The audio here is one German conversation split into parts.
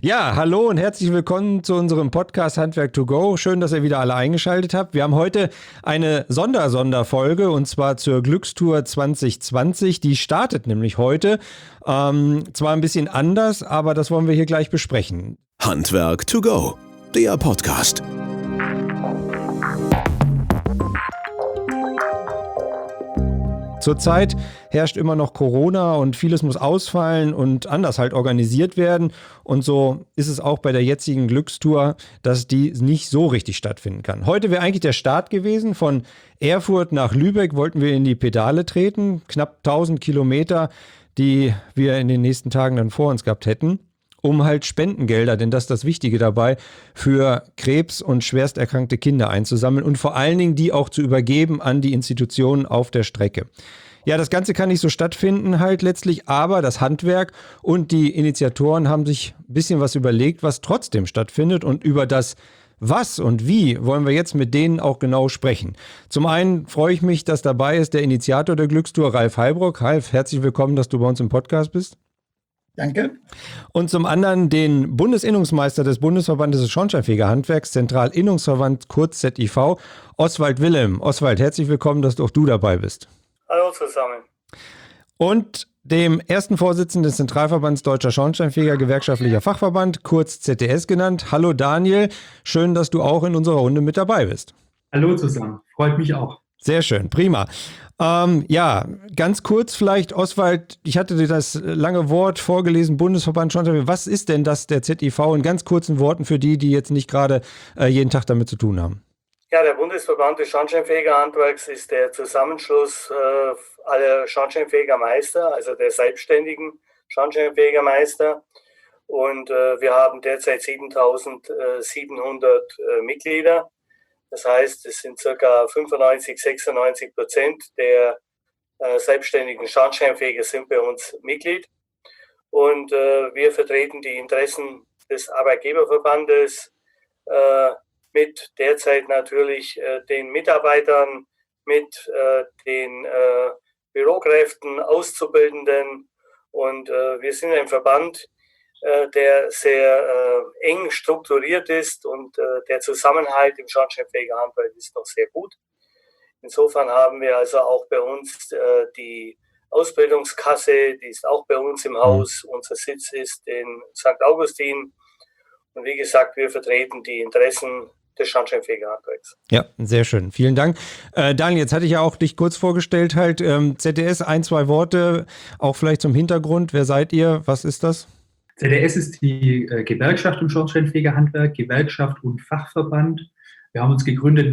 Ja, hallo und herzlich willkommen zu unserem Podcast Handwerk to go. Schön, dass ihr wieder alle eingeschaltet habt. Wir haben heute eine Sonderfolge und zwar zur Glückstour 2020. Die startet nämlich heute. Zwar ein bisschen anders, aber das wollen wir hier gleich besprechen. Handwerk to go, der Podcast. Zurzeit herrscht immer noch Corona und vieles muss ausfallen und anders halt organisiert werden. Und so ist es auch bei der jetzigen Glückstour, dass die nicht so richtig stattfinden kann. Heute wäre eigentlich der Start gewesen. Von Erfurt nach Lübeck wollten wir in die Pedale treten. Knapp 1000 Kilometer, die wir in den nächsten Tagen dann vor uns gehabt hätten, um halt Spendengelder, denn das ist das Wichtige dabei, für Krebs- und schwerst erkrankte Kinder einzusammeln und vor allen Dingen die auch zu übergeben an die Institutionen auf der Strecke. Ja, das Ganze kann nicht so stattfinden halt letztlich, aber das Handwerk und die Initiatoren haben sich ein bisschen was überlegt, was trotzdem stattfindet, und über das was und wie wollen wir jetzt mit denen auch genau sprechen. Zum einen freue ich mich, dass dabei ist der Initiator der Glückstour, Ralf Heilbrock. Ralf, herzlich willkommen, dass du bei uns im Podcast bist. Danke. Und zum anderen den Bundesinnungsmeister des Bundesverbandes des Schornsteinfegerhandwerks, Zentralinnungsverband, kurz ZIV, Oswald Wilhelm. Oswald, herzlich willkommen, dass auch du dabei bist. Hallo zusammen. Und dem ersten Vorsitzenden des Zentralverbands Deutscher Schornsteinfeger Gewerkschaftlicher Fachverband, kurz ZDS genannt. Hallo Daniel, schön, dass du auch in unserer Runde mit dabei bist. Hallo zusammen, freut mich auch. Sehr schön, prima. Ja, ganz kurz vielleicht, Oswald, ich hatte dir das lange Wort vorgelesen, Bundesverband Schornsteinfeger. Was ist denn das, der ZIV, in ganz kurzen Worten für die, die jetzt nicht gerade jeden Tag damit zu tun haben? Ja, der Bundesverband des Schornsteinfegerhandwerks ist der Zusammenschluss aller Schornsteinfegermeister, also der selbstständigen Schornsteinfegermeister. Und wir haben derzeit 7.700 Mitglieder. Das heißt, es sind ca. 95-96% der selbstständigen Schornsteinfeger sind bei uns Mitglied. Und wir vertreten die Interessen des Arbeitgeberverbandes mit derzeit natürlich den Mitarbeitern, mit den Bürokräften, Auszubildenden. Und wir sind ein Verband, der sehr eng strukturiert ist, und der Zusammenhalt im Schornsteinfegerhandwerk ist noch sehr gut. Insofern haben wir also auch bei uns die Ausbildungskasse, die ist auch bei uns im Haus. Unser Sitz ist in St. Augustin. Und wie gesagt, wir vertreten die Interessen des Schornsteinfegerhandwerks. Ja, sehr schön. Vielen Dank. Daniel, jetzt hatte ich ja auch dich kurz vorgestellt, halt ZDS, ein, zwei Worte, auch vielleicht zum Hintergrund. Wer seid ihr? Was ist das? ZDS ist die Gewerkschaft im Schornsteinfegerhandwerk, Gewerkschaft und Fachverband. Wir haben uns gegründet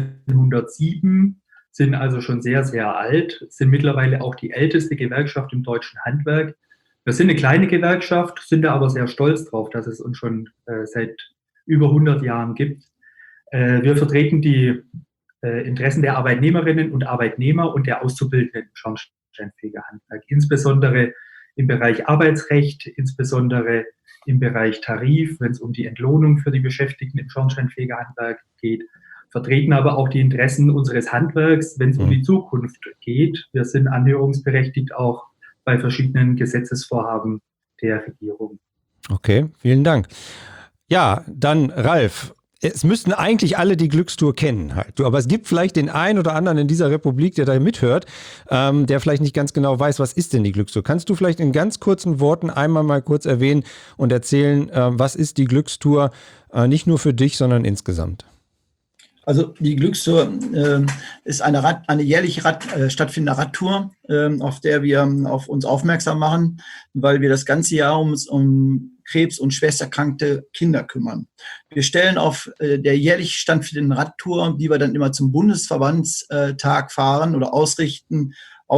1907, sind also schon sehr, sehr alt, sind mittlerweile auch die älteste Gewerkschaft im deutschen Handwerk. Wir sind eine kleine Gewerkschaft, sind da aber sehr stolz drauf, dass es uns schon seit über 100 Jahren gibt. Wir vertreten die Interessen der Arbeitnehmerinnen und Arbeitnehmer und der Auszubildenden im Schornsteinfegerhandwerk, insbesondere im Bereich Arbeitsrecht, insbesondere im Bereich Tarif, wenn es um die Entlohnung für die Beschäftigten im Schornsteinfegerhandwerk geht, vertreten aber auch die Interessen unseres Handwerks, wenn es um die Zukunft geht. Wir sind anhörungsberechtigt auch bei verschiedenen Gesetzesvorhaben der Regierung. Okay, vielen Dank. Ja, dann Ralf. Es müssten eigentlich alle die Glückstour kennen halt. Aber es gibt vielleicht den einen oder anderen in dieser Republik, der da mithört, der vielleicht nicht ganz genau weiß, was ist denn die Glückstour. Kannst du vielleicht in ganz kurzen Worten einmal mal kurz erwähnen und erzählen, was ist die Glückstour, nicht nur für dich, sondern insgesamt? Also die Glückstour ist eine jährlich stattfindende Radtour, auf der wir auf uns aufmerksam machen, weil wir das ganze Jahr um Krebs- und schwersterkrankte Kinder kümmern. Wir stellen auf der jährlich stattfindenden Radtour, die wir dann immer zum Bundesverbandstag fahren oder ausrichtend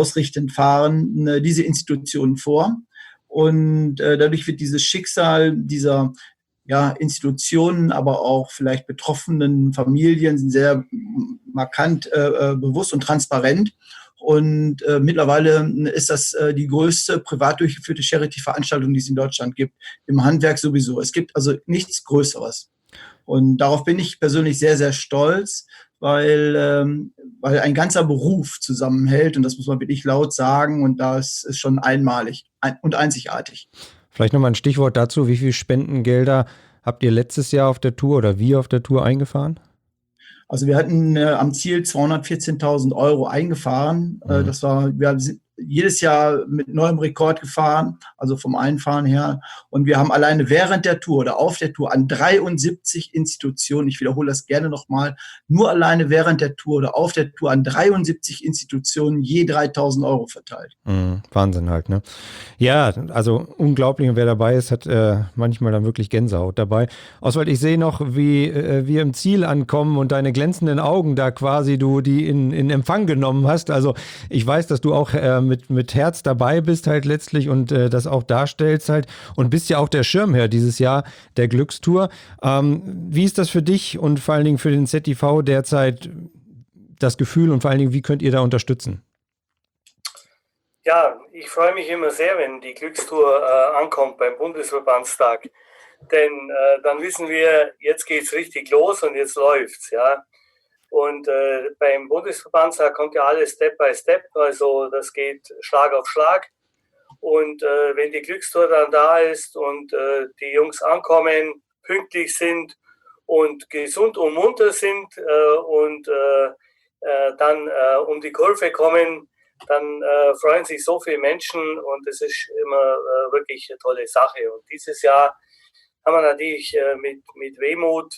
fahren, diese Institutionen vor. Und dadurch wird dieses Schicksal dieser Institutionen, aber auch vielleicht betroffenen Familien sind sehr markant bewusst und transparent. Und mittlerweile ist das die größte privat durchgeführte Charity-Veranstaltung, die es in Deutschland gibt, im Handwerk sowieso. Es gibt also nichts Größeres. Und darauf bin ich persönlich sehr, sehr stolz, weil ein ganzer Beruf zusammenhält. Und das muss man wirklich laut sagen. Und das ist schon einmalig und einzigartig. Vielleicht nochmal ein Stichwort dazu. Wie viel Spendengelder habt ihr letztes Jahr auf der Tour oder wir auf der Tour eingefahren? Also wir hatten am Ziel 214.000 Euro eingefahren. Wir sind jedes Jahr mit neuem Rekord gefahren, also vom Einfahren her. Und wir haben alleine während der Tour oder auf der Tour an 73 Institutionen, ich wiederhole das gerne nochmal, nur alleine während der Tour oder auf der Tour an 73 Institutionen je 3.000 Euro verteilt. Wahnsinn halt, ne? Ja, also unglaublich. Und wer dabei ist, hat manchmal dann wirklich Gänsehaut dabei. Oswald, ich sehe noch, wie wir im Ziel ankommen und deine glänzenden Augen da quasi du die in Empfang genommen hast. Also ich weiß, dass du auch mit Herz dabei bist halt letztlich und das auch darstellst halt und bist ja auch der Schirmherr dieses Jahr der Glückstour. Wie ist das für dich und vor allen Dingen für den ZIV derzeit das Gefühl und vor allen Dingen, wie könnt ihr da unterstützen? Ja, ich freue mich immer sehr, wenn die Glückstour ankommt beim Bundesverbandstag, denn dann wissen wir, jetzt geht's richtig los und jetzt läuft's, ja. Und beim Bundesverbandstag kommt ja alles Step by Step, also das geht Schlag auf Schlag. Und wenn die Glückstour dann da ist und die Jungs ankommen, pünktlich sind und gesund und munter sind und dann um die Kurve kommen, dann freuen sich so viele Menschen und das ist immer wirklich eine tolle Sache. Und dieses Jahr haben wir natürlich mit Wehmut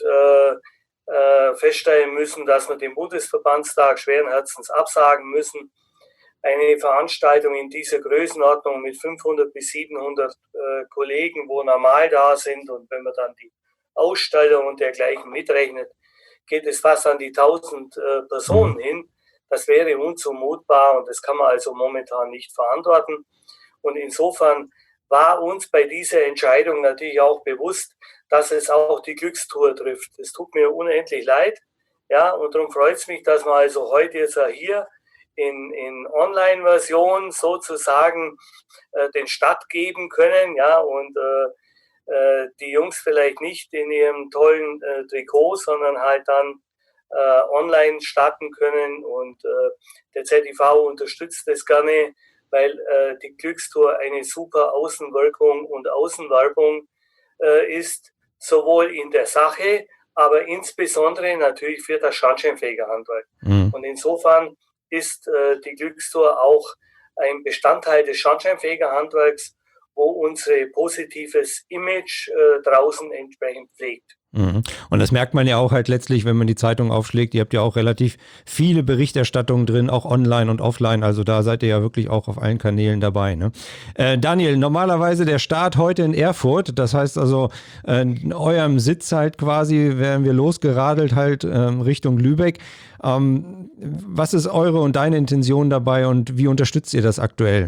feststellen müssen, dass wir den Bundesverbandstag schweren Herzens absagen müssen. Eine Veranstaltung in dieser Größenordnung mit 500 bis 700 Kollegen, wo normal da sind, und wenn man dann die Ausstellung und dergleichen mitrechnet, geht es fast an die 1000 Personen hin. Das wäre unzumutbar und das kann man also momentan nicht verantworten. Und insofern war uns bei dieser Entscheidung natürlich auch bewusst, dass es auch die Glückstour trifft. Es tut mir unendlich leid, ja, und darum freut es mich, dass wir also heute jetzt hier in Online-Version sozusagen den Start geben können, ja, und die Jungs vielleicht nicht in ihrem tollen Trikot, sondern halt dann online starten können und der ZIV unterstützt das gerne, weil die Glückstour eine super Außenwirkung und Außenwerbung ist, sowohl in der Sache, aber insbesondere natürlich für das Schornsteinfegerhandwerk. Und insofern ist die Glückstour auch ein Bestandteil des Schornsteinfegerhandwerks, wo unser positives Image draußen entsprechend pflegt. Und das merkt man ja auch halt letztlich, wenn man die Zeitung aufschlägt. Ihr habt ja auch relativ viele Berichterstattungen drin, auch online und offline. Also da seid ihr ja wirklich auch auf allen Kanälen dabei. Ne? Daniel, normalerweise der Start heute in Erfurt. Das heißt also, in eurem Sitz halt quasi wären wir losgeradelt halt Richtung Lübeck. Was ist eure und deine Intention dabei und wie unterstützt ihr das aktuell?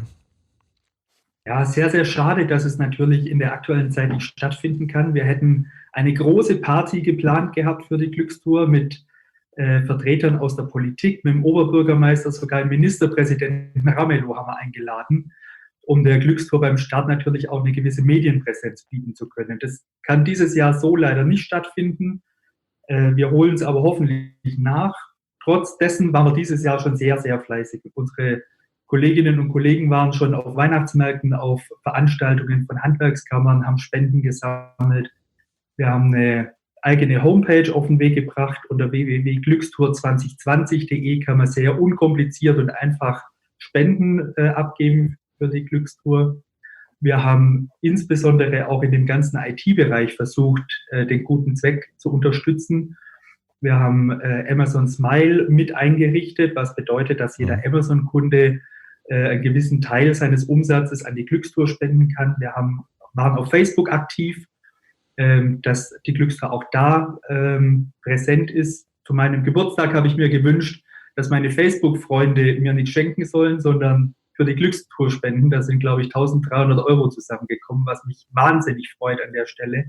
Ja, sehr, sehr schade, dass es natürlich in der aktuellen Zeit nicht stattfinden kann. Wir hätten eine große Party geplant gehabt für die Glückstour mit Vertretern aus der Politik, mit dem Oberbürgermeister, sogar den Ministerpräsidenten Ramelow haben wir eingeladen, um der Glückstour beim Start natürlich auch eine gewisse Medienpräsenz bieten zu können. Das kann dieses Jahr so leider nicht stattfinden. Wir holen es aber hoffentlich nach. Trotz dessen waren wir dieses Jahr schon sehr, sehr fleißig. Unsere Kolleginnen und Kollegen waren schon auf Weihnachtsmärkten, auf Veranstaltungen von Handwerkskammern, haben Spenden gesammelt. Wir haben eine eigene Homepage auf den Weg gebracht. Unter www.glückstour2020.de kann man sehr unkompliziert und einfach Spenden abgeben für die Glückstour. Wir haben insbesondere auch in dem ganzen IT-Bereich versucht, den guten Zweck zu unterstützen. Wir haben Amazon Smile mit eingerichtet, was bedeutet, dass jeder Amazon-Kunde einen gewissen Teil seines Umsatzes an die Glückstour spenden kann. Wir waren auf Facebook aktiv, dass die Glückstour auch da präsent ist. Zu meinem Geburtstag habe ich mir gewünscht, dass meine Facebook-Freunde mir nicht schenken sollen, sondern für die Glückstour spenden. Da sind, glaube ich, 1.300 € zusammengekommen, was mich wahnsinnig freut an der Stelle.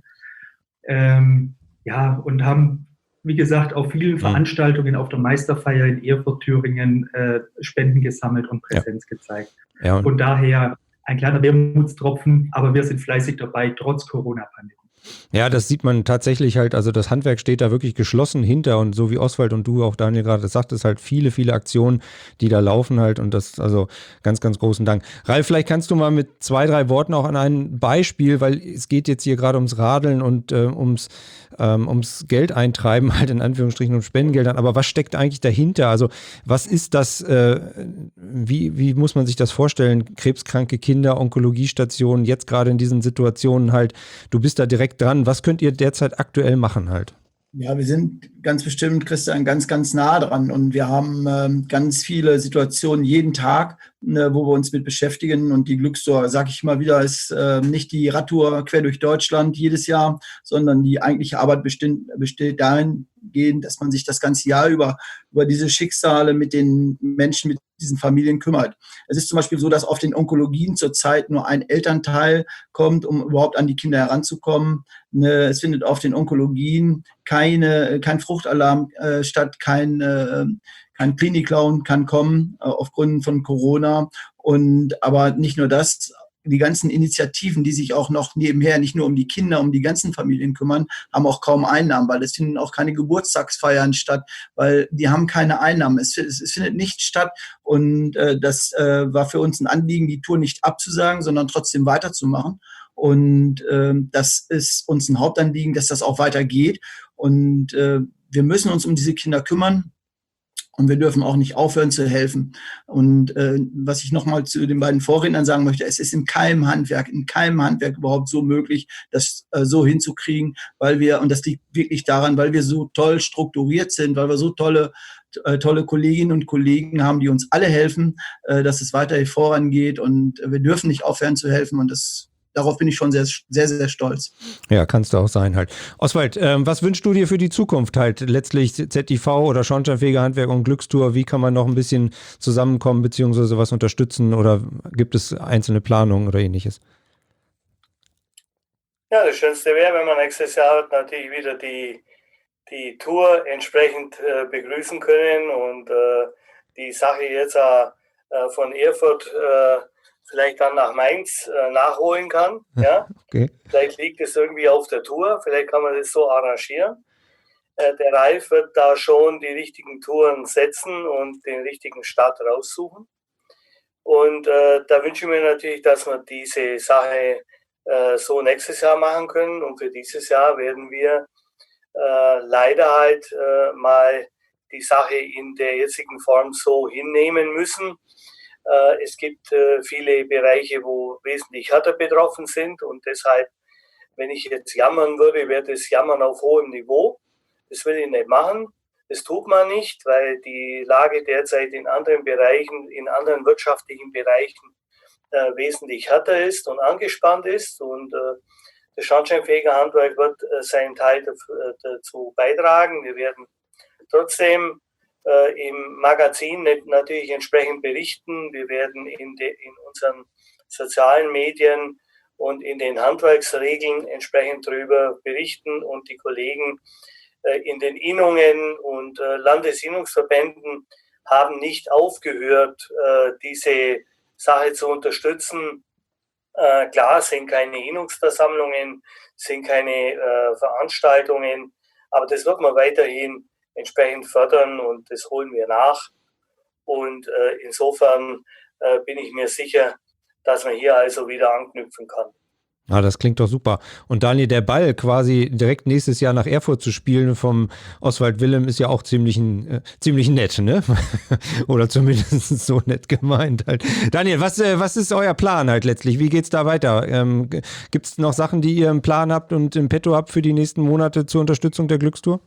Ja, und haben, wie gesagt, auf vielen Veranstaltungen auf der Meisterfeier in Erfurt, Thüringen Spenden gesammelt und Präsenz gezeigt. Ja, und von daher ein kleiner Wermutstropfen, aber wir sind fleißig dabei, trotz Corona-Pandemie. Ja, das sieht man tatsächlich halt, also das Handwerk steht da wirklich geschlossen hinter und so wie Oswald und du auch Daniel gerade sagt, es halt viele, viele Aktionen, die da laufen halt und das, also ganz, ganz großen Dank. Ralf, vielleicht kannst du mal mit 2, 3 Worten auch an ein Beispiel, weil es geht jetzt hier gerade ums Radeln und ums Geld eintreiben, halt in Anführungsstrichen um Spendengeldern, aber was steckt eigentlich dahinter? Also was ist das, wie muss man sich das vorstellen? Krebskranke Kinder, Onkologiestationen, jetzt gerade in diesen Situationen halt, du bist da direkt dran. Was könnt ihr derzeit aktuell machen halt? Ja, wir sind ganz bestimmt, Christian, ganz, ganz nah dran und wir haben ganz viele Situationen jeden Tag, wo wir uns mit beschäftigen und die Glückstour, sage ich mal wieder, ist nicht die Radtour quer durch Deutschland jedes Jahr, sondern die eigentliche Arbeit besteht dahingehend, dass man sich das ganze Jahr über diese Schicksale mit den Menschen, mit diesen Familien kümmert. Es ist zum Beispiel so, dass auf den Onkologien zurzeit nur ein Elternteil kommt, um überhaupt an die Kinder heranzukommen. Es findet auf den Onkologien kein Fruchtalarm statt, kein Klinik-Clown kann kommen aufgrund von Corona. Aber nicht nur das, die ganzen Initiativen, die sich auch noch nebenher nicht nur um die Kinder, um die ganzen Familien kümmern, haben auch kaum Einnahmen, weil es finden auch keine Geburtstagsfeiern statt, weil die haben keine Einnahmen. Es findet nichts statt und das war für uns ein Anliegen, die Tour nicht abzusagen, sondern trotzdem weiterzumachen. Und das ist uns ein Hauptanliegen, dass das auch weitergeht. Und wir müssen uns um diese Kinder kümmern. Und wir dürfen auch nicht aufhören zu helfen. Und was ich nochmal zu den beiden Vorrednern sagen möchte, es ist in keinem Handwerk überhaupt so möglich, das so hinzukriegen, und das liegt wirklich daran, weil wir so toll strukturiert sind, weil wir so tolle Kolleginnen und Kollegen haben, die uns alle helfen, dass es weiter vorangeht. Und wir dürfen nicht aufhören zu helfen. Und darauf bin ich schon sehr, sehr, sehr stolz. Ja, kannst du auch sein halt. Oswald, was wünschst du dir für die Zukunft halt? Letztlich ZIV oder Schornsteinfeger Handwerk und Glückstour, wie kann man noch ein bisschen zusammenkommen beziehungsweise was unterstützen oder gibt es einzelne Planungen oder ähnliches? Ja, das Schönste wäre, wenn wir nächstes Jahr natürlich wieder die Tour entsprechend begrüßen können und die Sache jetzt von Erfurt vielleicht dann nach Mainz nachholen kann. Ja? Okay. Vielleicht liegt es irgendwie auf der Tour, vielleicht kann man das so arrangieren. Der Ralf wird da schon die richtigen Touren setzen und den richtigen Start raussuchen. Und da wünsche ich mir natürlich, dass wir diese Sache so nächstes Jahr machen können. Und für dieses Jahr werden wir leider halt mal die Sache in der jetzigen Form so hinnehmen müssen. Es gibt viele Bereiche, wo wesentlich härter betroffen sind und deshalb, wenn ich jetzt jammern würde, wäre das Jammern auf hohem Niveau. Das will ich nicht machen. Das tut man nicht, weil die Lage derzeit in anderen Bereichen, in anderen wirtschaftlichen Bereichen wesentlich härter ist und angespannt ist und das Schornsteinfegerhandwerk wird seinen Teil dazu beitragen. Wir werden trotzdem im Magazin natürlich entsprechend berichten. Wir werden in unseren sozialen Medien und in den Handwerksregeln entsprechend darüber berichten und die Kollegen in den Innungen und Landesinnungsverbänden haben nicht aufgehört, diese Sache zu unterstützen. Klar, es sind keine Innungsversammlungen, sind keine Veranstaltungen, aber das wird man weiterhin entsprechend fördern und das holen wir nach. Und insofern bin ich mir sicher, dass man hier also wieder anknüpfen kann. Ah, das klingt doch super. Und Daniel, der Ball quasi direkt nächstes Jahr nach Erfurt zu spielen vom Oswald Willem ist ja auch ziemlich nett, ne? Oder zumindest so nett gemeint halt. Daniel, was ist euer Plan halt letztlich? Wie geht's da weiter? Gibt es noch Sachen, die ihr im Plan habt und im Petto habt für die nächsten Monate zur Unterstützung der Glückstour?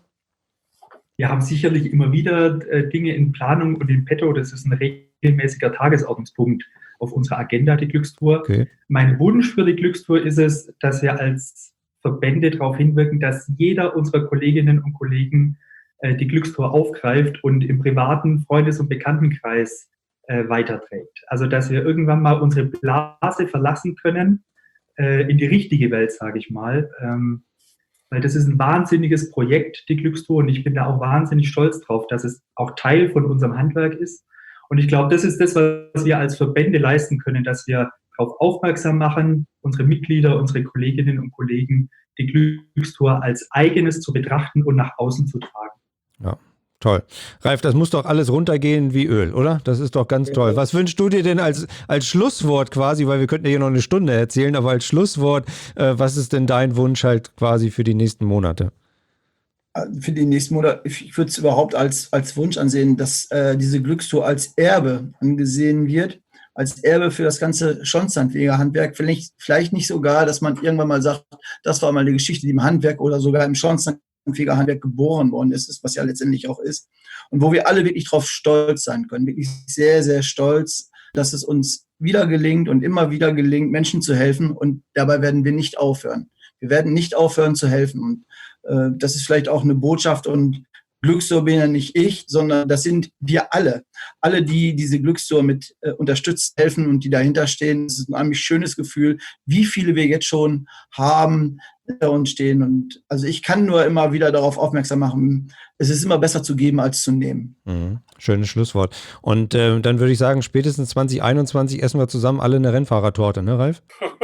Wir haben sicherlich immer wieder Dinge in Planung und in Petto. Das ist ein regelmäßiger Tagesordnungspunkt auf unserer Agenda, die Glückstour. Okay. Mein Wunsch für die Glückstour ist es, dass wir als Verbände darauf hinwirken, dass jeder unserer Kolleginnen und Kollegen die Glückstour aufgreift und im privaten Freundes- und Bekanntenkreis weiterträgt. Also, dass wir irgendwann mal unsere Blase verlassen können, in die richtige Welt, sage ich mal. Weil das ist ein wahnsinniges Projekt, die Glückstour, und ich bin da auch wahnsinnig stolz drauf, dass es auch Teil von unserem Handwerk ist. Und ich glaube, das ist das, was wir als Verbände leisten können, dass wir darauf aufmerksam machen, unsere Mitglieder, unsere Kolleginnen und Kollegen, die Glückstour als eigenes zu betrachten und nach außen zu tragen. Ja, toll. Ralf, das muss doch alles runtergehen wie Öl, oder? Das ist doch ganz toll. Was wünschst du dir denn als Schlusswort quasi, weil wir könnten ja hier noch eine Stunde erzählen, aber als Schlusswort, was ist denn dein Wunsch halt quasi für die nächsten Monate? Für die nächsten Monate, ich würde es überhaupt als Wunsch ansehen, dass diese Glückstour als Erbe angesehen wird, als Erbe für das ganze Schornsteinfegerhandwerk. Vielleicht nicht sogar, dass man irgendwann mal sagt, das war mal eine Geschichte, die im Handwerk oder sogar im Schornsteinfegerhandwerk geboren worden ist, was ja letztendlich auch ist. Und wo wir alle wirklich drauf stolz sein können, wirklich sehr, sehr stolz, dass es uns wieder gelingt und immer wieder gelingt, Menschen zu helfen. Und dabei werden wir nicht aufhören. Wir werden nicht aufhören zu helfen. Und das ist vielleicht auch eine Botschaft, und Glückstour bin ja nicht ich, sondern das sind wir alle. Alle, die diese Glückstour mit unterstützt, helfen und die dahinter stehen. Es ist ein unheimlich schönes Gefühl, wie viele wir jetzt schon haben, hinter uns stehen. Und also ich kann nur immer wieder darauf aufmerksam machen, es ist immer besser zu geben als zu nehmen. Schönes Schlusswort. Und dann würde ich sagen, spätestens 2021 essen wir zusammen alle eine Rennfahrertorte, ne, Ralf?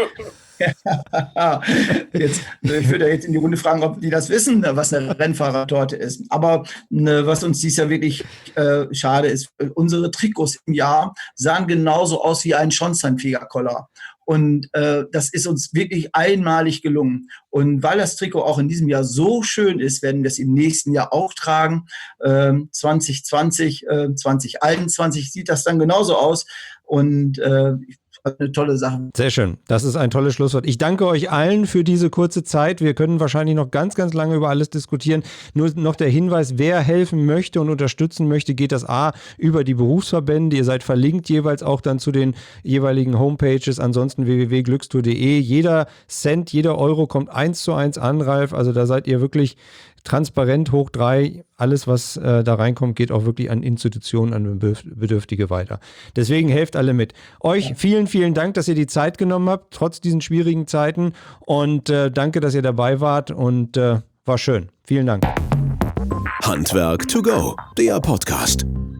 Ich würde jetzt in die Runde fragen, ob die das wissen, was eine Rennfahrertorte ist. Aber was uns dieses Jahr wirklich schade ist, unsere Trikots im Jahr sahen genauso aus wie ein Schornsteinfegerkoller. Und das ist uns wirklich einmalig gelungen. Und weil das Trikot auch in diesem Jahr so schön ist, werden wir es im nächsten Jahr auch tragen. 2020, 2021 sieht das dann genauso aus. Und eine tolle Sache. Sehr schön. Das ist ein tolles Schlusswort. Ich danke euch allen für diese kurze Zeit. Wir können wahrscheinlich noch ganz, ganz lange über alles diskutieren. Nur noch der Hinweis, wer helfen möchte und unterstützen möchte, geht das über die Berufsverbände. Ihr seid verlinkt jeweils auch dann zu den jeweiligen Homepages. Ansonsten www.glückstour.de. Jeder Cent, jeder Euro kommt 1:1 an, Ralf. Also da seid ihr wirklich transparent hoch 3. Alles, was da reinkommt, geht auch wirklich an Institutionen, an Bedürftige weiter. Deswegen helft alle mit. Euch vielen, vielen Dank, dass ihr die Zeit genommen habt, trotz diesen schwierigen Zeiten. Und danke, dass ihr dabei wart. Und war schön. Vielen Dank. Handwerk to go, der Podcast.